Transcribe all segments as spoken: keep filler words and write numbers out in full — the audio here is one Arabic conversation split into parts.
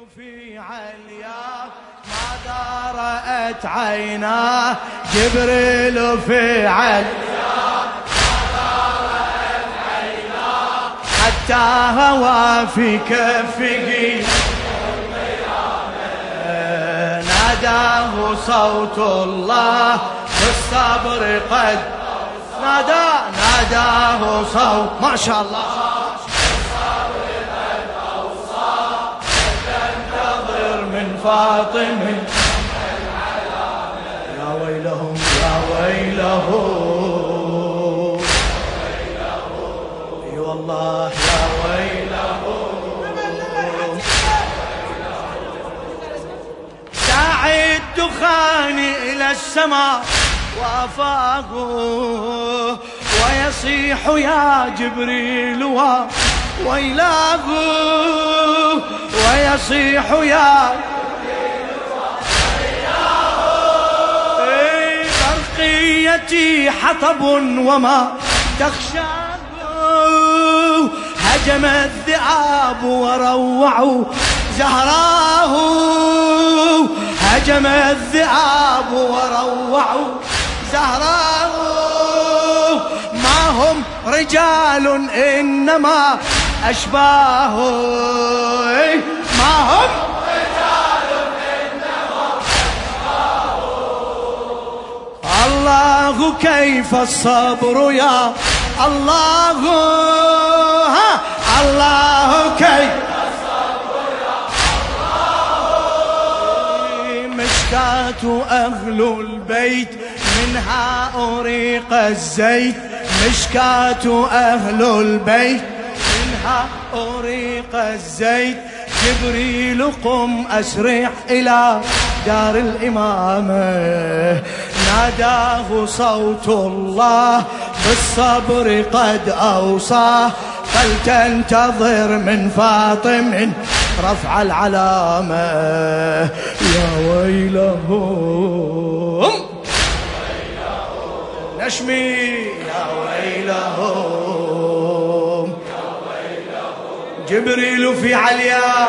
في علياه ماذا رأت عيناه جبريل في علياه ماذا رأت عيناه حتى هوى في كفه ناداه صوت الله بالصبر قد نادى ناداه صوت ما شاء الله فاطم يا ويلهم يا ويلهم اي والله يا ويلهم ساعي الدخان الى السماء وافاه ويصيح يا جبريل ويلاه ويصيح يا برقيتي حطب وما تخشاه هجم الذئاب وروعوا زهراه هجم الذئاب وروعوا زهراه ما هم رجال إنما أشباه ما هم الله كيف الصبر يا الله ها الله كيف الصبر يا الله مشكاة أهل البيت منها أريق الزيت مشكاة أهل البيت منها أريق الزيت جبريل قم أسرع إلى دار الإمامة ناداه صوت الله بالصبر قد أوصاه فلتنتظر من فاطم رفع العلامة يا ويلهم نشمي يا ويلهم جبريل في عليا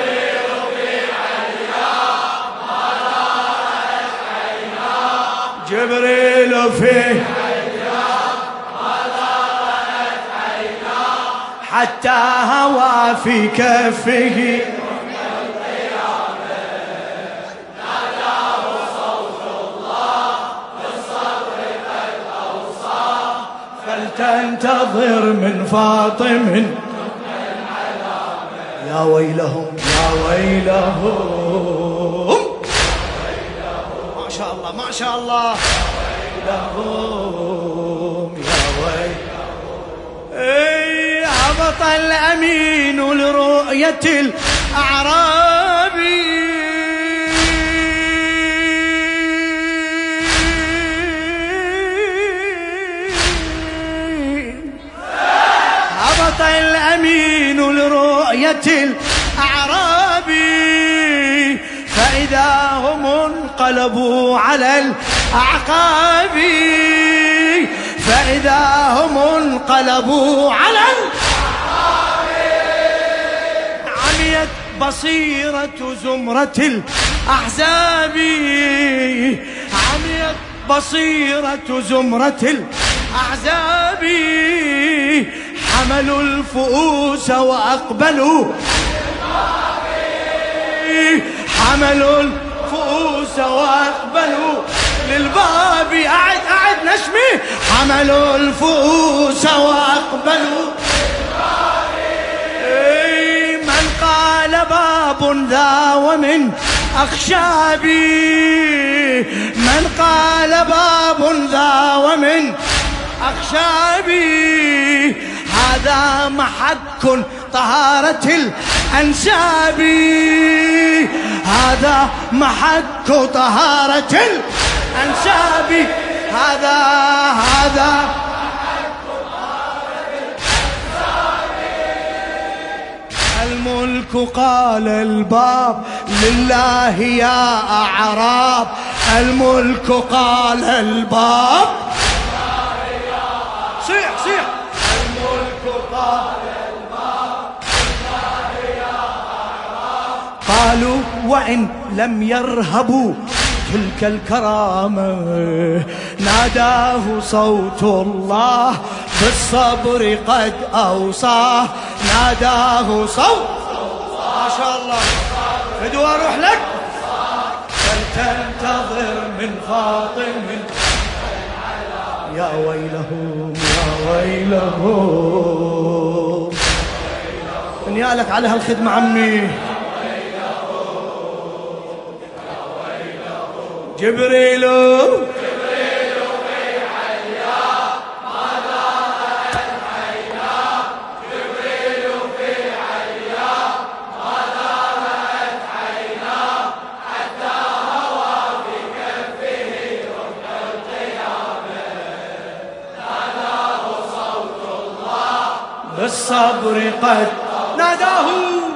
جبريل في حتى هوى في كفه ناداه صوت الله بالصبر قد أوصاه فلتنتظر من فاطم يا ويلهم يا ويلهم ما شاء الله ما شاء الله ويلهم يا ويلهم اي هبط الأمين لرؤية الأعرابي هبط الأمين لرؤية الأعرابي فإذا هم انقلبوا على الأعقاب فإذا هم انقلبوا على الأعقاب عميت بصيرة زمرة الأحزاب عميت بصيرة زمرة الأحزاب حملوا الفؤوس وأقبلوا حملوا الفؤوس وأقبلوا للباب أعد أعد نشمي حملوا الفؤوس وأقبلوا للباب من قال باب ذا ومن أخشابي من قال باب ذا ومن أخشابي هذا محك طهارة الأنساب هذا محك طهارة الأنساب هذا هذا محك طهارة الأنساب الملك قال الباب لله يا أعراب الملك قال الباب صيح صيح الملك قال الباب قالوا وإن لم يرهبوا تلك الكرامة ناداه صوت الله بالصبر قد أوصاه ناداه صوت الله ما شاء الله فدوا أروح لك فلتنتظر من فاطم يا ويلهم يا ويلهم نيالك على هالخدمة عمي جبريل جبريل في عليا ماذا أتحينا جبريل في عليا ماذا أتحينا حتى هوى في كفه رمح القيامة ناداه صوت الله بالصبر قد ناداه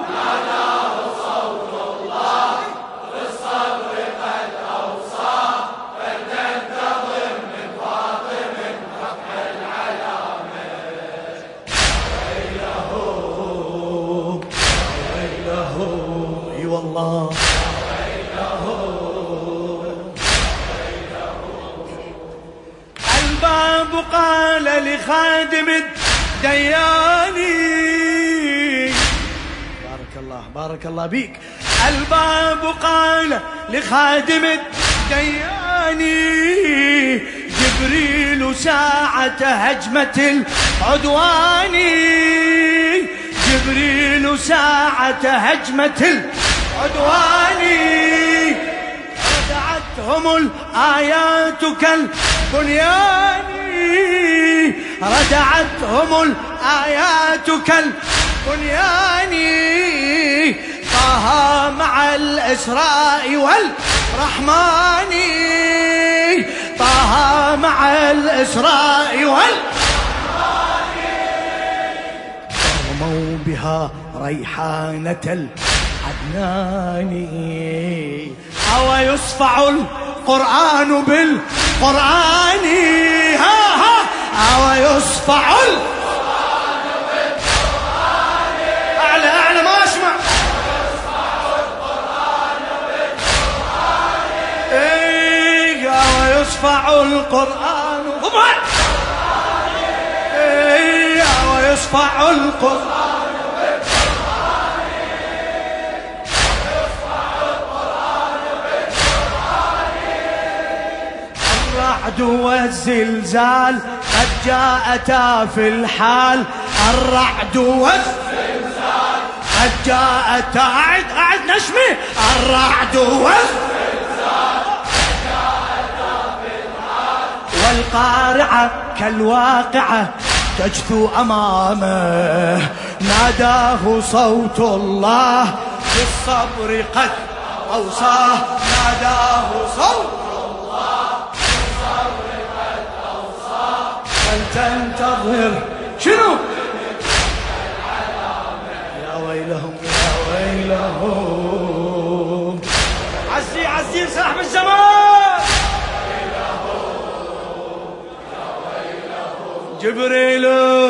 والله الباب قال لخادم الدياني بارك الله بارك الله بيك الباب قال لخادم الدياني جبريل ساعة هجمة العدوان جبريل ساعة هجمة العدوان ردعتهم الآيات كالبنيان ردعتهم الآيات كالبنيان طه مع الإسراء والرحمن طه مع الإسراء والرحمن رموا بها ريحانة العدنان أو يصفع القرآن بالقرآن ها ها أو يصفع القرآن بالقرآن أعلى أعلى ما أسمع يصفع القرآن بالقرآن إيه أو يصفع القرآن ضبع إيه أو يصفع القرآن الرعد والزلزال قد جاءتا في الحال الرعد والزلزال قد جاءتا أعد أعد نشمي الرعد والزلزال قد جاءتا في الحال والقارعة كالواقعة تجثو أمامه ناداه صوت الله بالصبر قد أوصاه ناداه صوت فلتنتظر شنو يا ويلهم يا ويلهم عزي عزي صاحب الزمان جبريل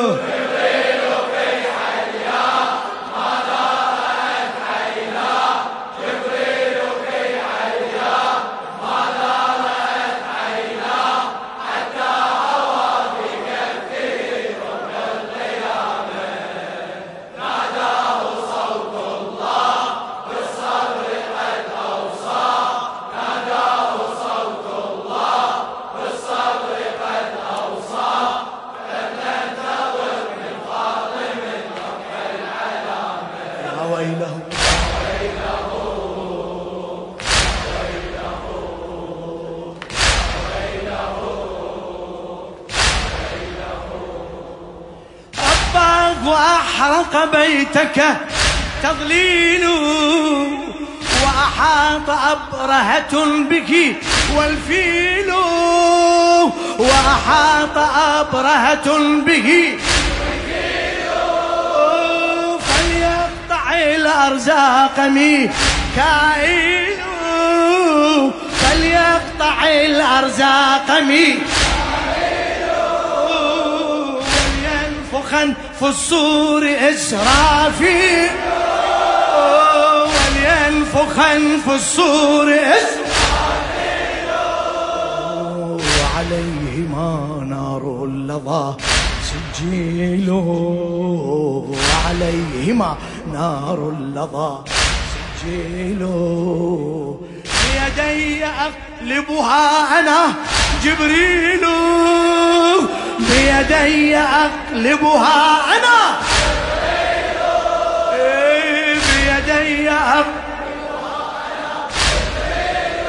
ويلهم أباغ وأحرق بيتك تضليل وأحاط أبرهة بك والفيل وأحاط أبرهة به الأرزاق ميكائيل فليقطع الأرزاق ميكائيل ولينفخن في الصور إسرافيل ولينفخن ينفخ انف الصور عليهما نار اللظى سجيل عليهما نار اللظى سجيل بيدي أقلبها أنا جبريل بيدي أقلبها أنا جبريل بيدي أقلبها أنا جبريل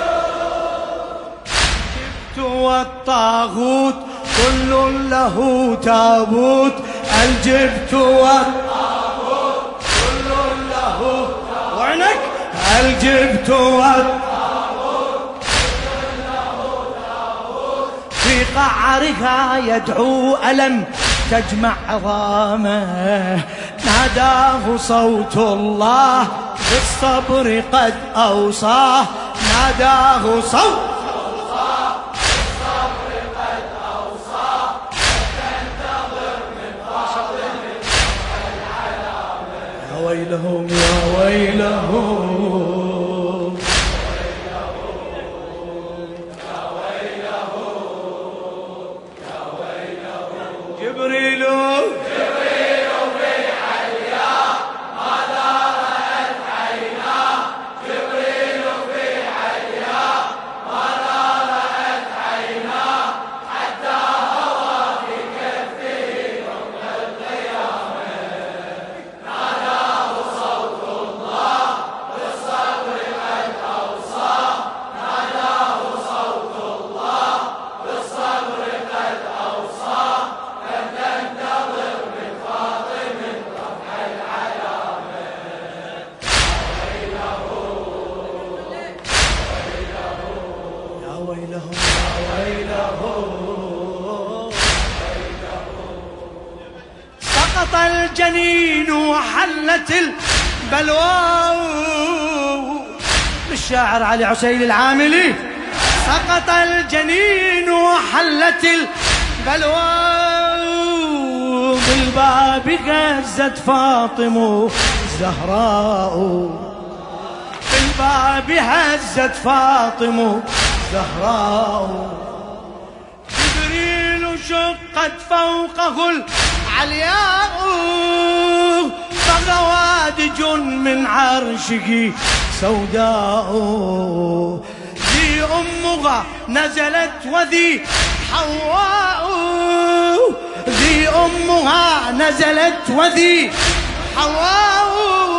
جبت والطاغوت كل له تابوت الجبت والطاغوت كل له وعنك الجبت والطاغوت كل له تابوت في قعرها يدعو ألم تجمع عظامه ناداه صوت الله بالصبر قد أوصاه ناداه صوت ويلهم يا ويلهم يا ويلهم يا ويلهم جبريل جبريل في حيا ماذا رأت عيناه جبريل في حيا ماذا رأت عيناه حتى هوى في كفه يوم القيامة ناداه صوت الله بالصبر قد أوصاه ناداه صوت الله بالصبر قد أوصاه لم تنتظر من فاطم رفع العلامة يا ويلهم يا ويلهم سقط الجنين وحلت البلوى للشاعر علي عسيل العاملي سقط الجنين وحلت البلوى بالباب غزت فاطمة الزهراء بالباب هزت فاطمة الزهراء جبريل شقت فوقه العلياء فغوادج من عرشه سوداء ذي أمها نزلت وذي حواء ذي أمها نزلت وذي حواء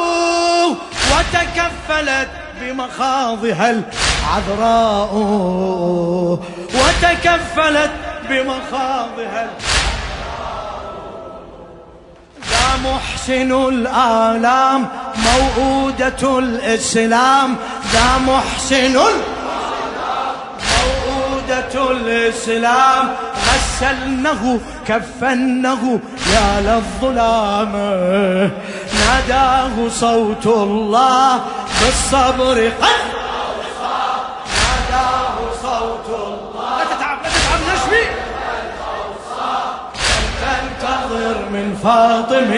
وتكفلت بمخاضها العذراء وتكفلت بمخاضها ذا محسن الآلام موؤودة الإسلام ذا محسن موؤودة الإسلام غسلنه كفنه يا للظلام ناداه صوت الله بالصبر قد أوصاه ناداه صوت الله لا تتعب لا تتعب نشمي تنتظر من فاطم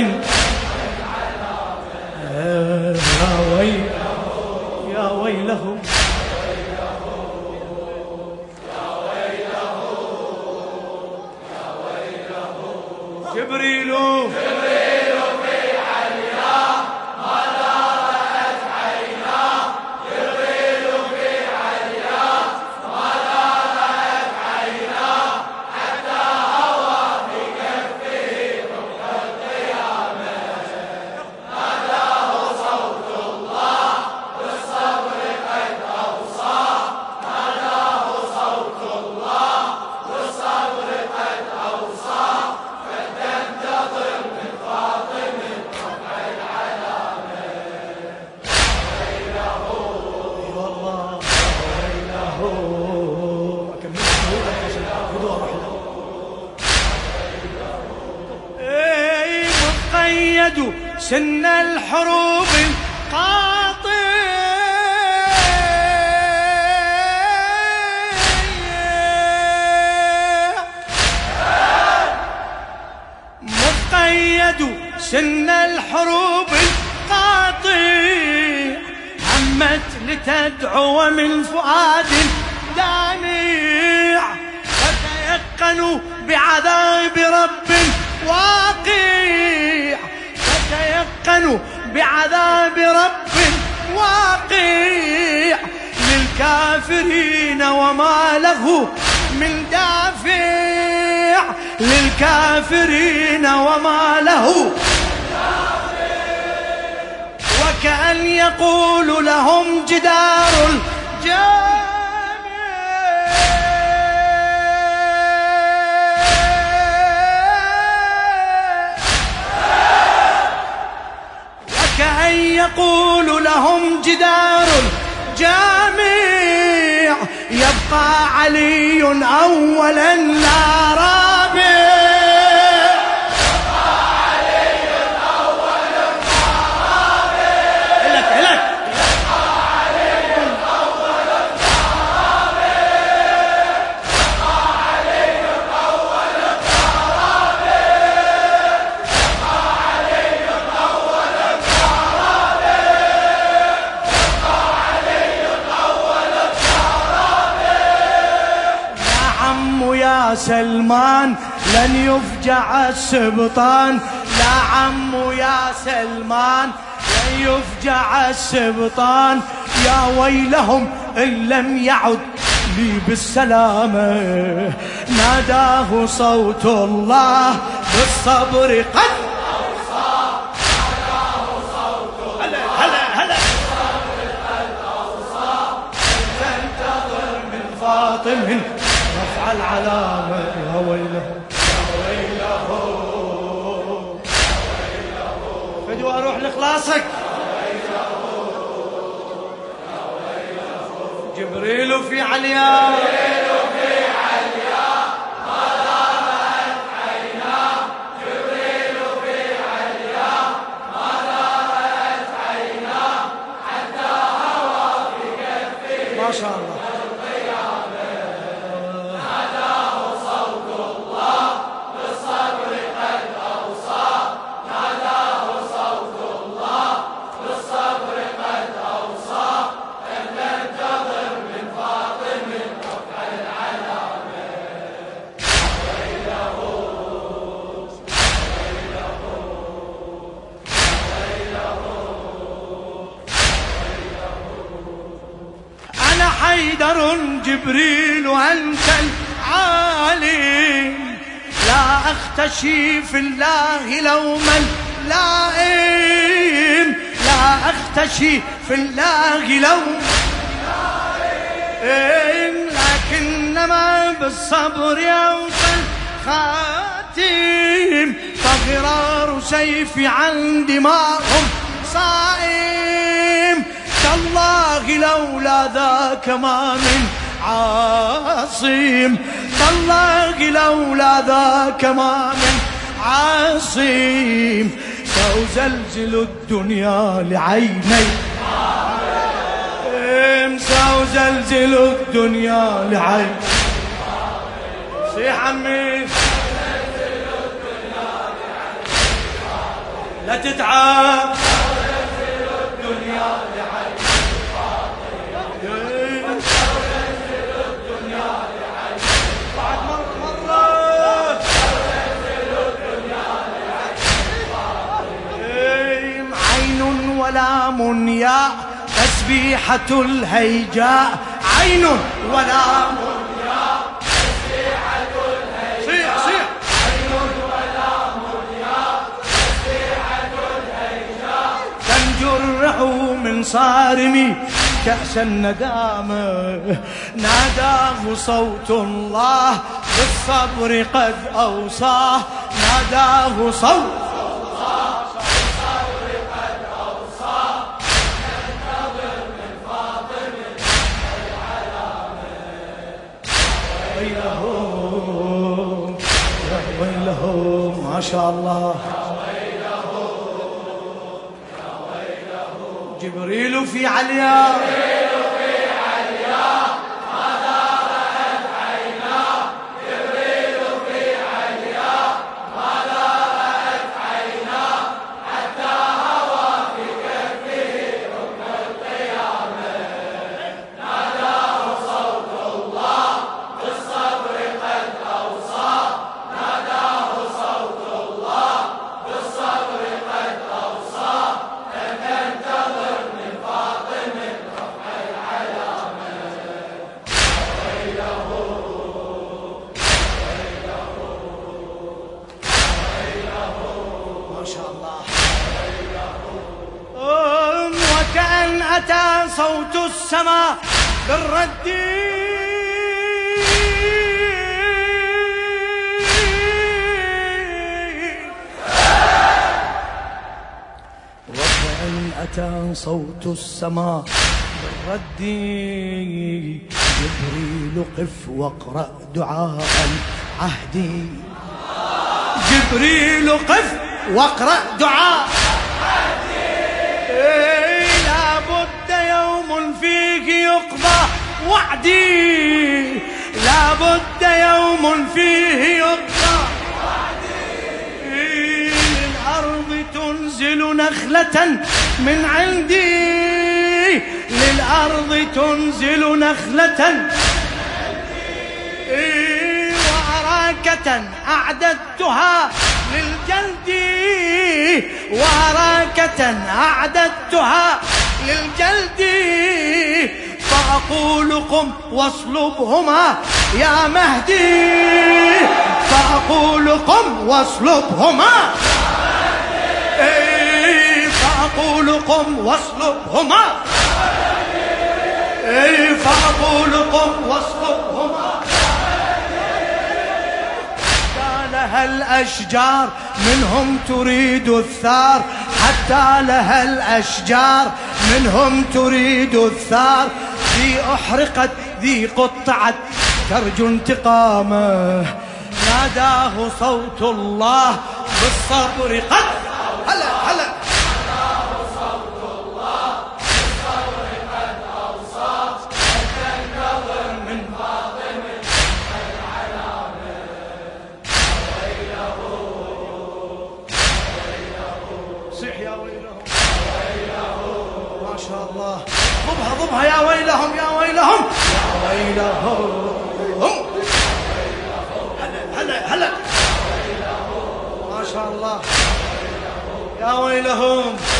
يا ويله يا ويله جبريل جبريل في عليا ماذا رأت عيناه جبريل في عليا ماذا رأت عيناه حتى هوى في كفه ركن القيامة ناداه صوت الله بالصبر قد أوصاه ناداه صوت الله بالصبر قد أوصاه تنتظر من فاطم رفع العلامة ويله والله ويله أكمل اي مقيد سن الحروب القاطع مقيد سن الحروب القاطع هم همت لتدعو من فؤاد دامع فتيقنوا بعذاب رب واقع فتيقنوا بعذاب رب واقع للكافرين وما له من دافع للكافرين وما له وكأن يقول لهم جدار الجامع وكأن يقول لهم جدار الجامع يبقى علي أولا لا رابع يا سلمان لن يفجع السبطان لا عم يا سلمان لن يفجع السبطان يا ويلهم إن لم يعد لي بالسلامة ناداه صوت الله بالصبر قد أوصى ناداه صوت هلا هلا هلا بالصبر قد أوصى تنتظر من فاطم العلامة يا ويله يا ويله فدوا أروح لخلاصك جبريل في عليا جبريل في عليا ماذا رأت عيناه جبريل في عليا ماذا رأت عيناه حتى هوى في كفه ما شاء الله حيدر جبريل أنت العالم لا أختشي في الله لوما لائم لا أختشي في الله لوما لائم لكنما بالصبر يوصل خاتم فغرار سيفي عن دماغهم صائم تالله لولا ذاك ما من عاصم تالله لولا ذاك ما من عاصم سأزلزل الدنيا لعيني سأزلزل الدنيا لعيني صيح عمي لا تتعب ولام يا تسبيحة الهيجاء عين ولام يا تسبيحة الهيجاء صيح صيح عين ولام يا تسبيحة الهيجاء تنجرع من صارمي كأس الندامة ناداه صوت الله بالصبر قد أوصاه ناداه صوت ما شاء الله جبريل في عليا كأن أتى صوت السماء بالرد وكأن أتى صوت السماء بالرد جبريل قف واقرأ دعاء عهدي جبريل قف واقرأ دعاء إيه لابد يوم فيه يقضى وعدي لابد يوم فيه يقضى وعدي إيه للأرض تنزل نخلة من عندي للأرض تنزل نخلة من عندي إيه وأراكة أعددتها للجلد وأراكة أعددتها للجلد فأقول قم واصلبهما يا مهدي فأقول قم واصلبهما إيه فأقول قم واصلبهما إيه فأقول قم واصلبهما لها الأشجار منهم تريد الثار حتى لها الأشجار منهم تريد الثار ذي أحرقت ذي قطعت ترجو انتقامه ناداه صوت الله بالصبر قد هلا هلا ضبها ضبها يا ويلهم يا ويلهم يا ويلهم هلا هلا هلا ما شاء الله يا ويلهم